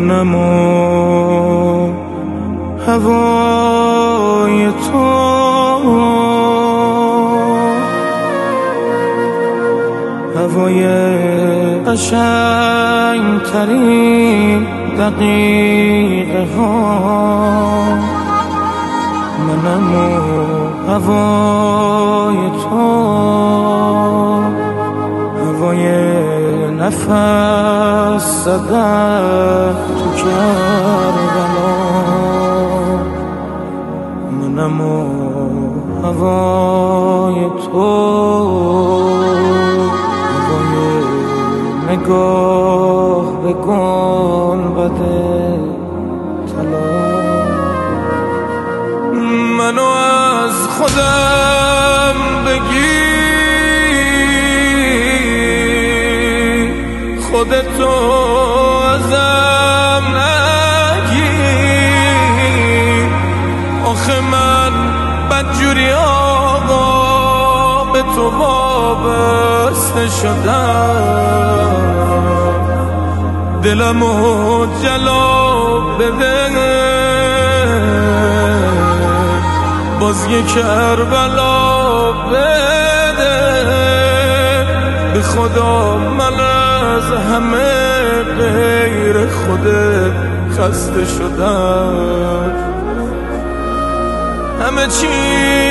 منم و هوای تو، هوای قشنگترین دقیقه ها. منم و هوای تو، هوای نفس زدن تو کربلا. منم و هوای تو، هوای نگاه به گنبد طلا. منو از خودم بگیر، خودتو ازم نگیر. آخه من بدجوری آقا به تو وابسته شدم. دلمو جلا بده، باز یه کربلا بده. به خدا من از همه غیر خودت خسته شدم. همه چی